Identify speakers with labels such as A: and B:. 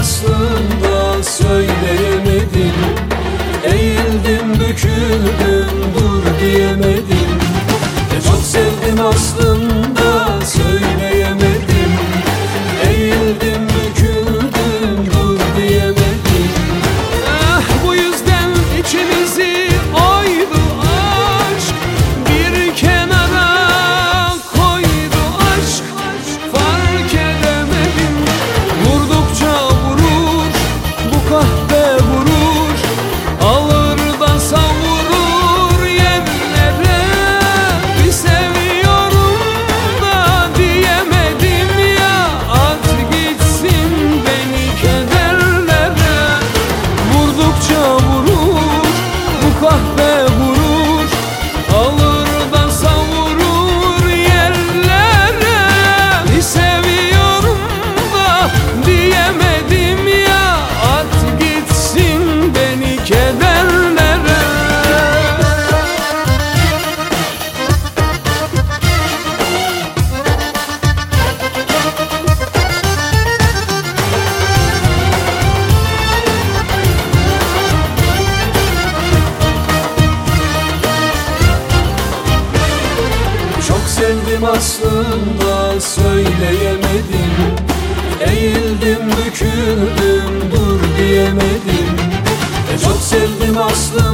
A: aslında söyleyemedim. Eğildim büküldüm dur diyemedim. Çok sevdim aslında söyleyemedim. Eğildim büküldüm dur diyemedim.
B: Ah, bu yüzden içimizi oydu aşk, bir kenara koydu aşk. Fark edemedim, vurdukça vurur bu kahpe vurur, alır da savurur yerlere. Bir seviyorum da diyemedim ya, at gitsin beni kederlere. Vurdukça vurur bu kahpe vurur, alır da savurur yerlere. Bir seviyorum da diyemedim ya, at gitsin beni kederlere.
A: Çok sevdim aslında söyleyemedim. Eğildim büküldüm dur diyemedim. Çok sevdim aslında